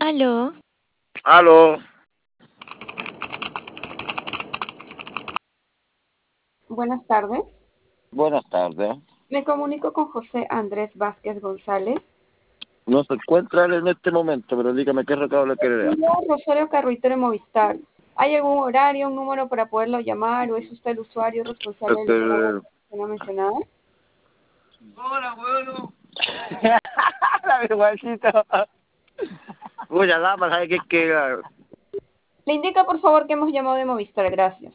Aló, Aló, Buenas tardes. buenas tardes. Me comunico con José Andrés Vázquez González. No se encuentra él en este momento, pero dígame qué recado le quiere dar. Yo, Rosario Carruitero de Movistar. ¿Hay algún horario, un número para poderlo llamar o es usted el usuario responsable de la persona mencionada? Hola, bueno. La vergüencita. Uy, la dama, ¿sabe qué? Le indica, por favor, que hemos llamado de Movistar. Gracias.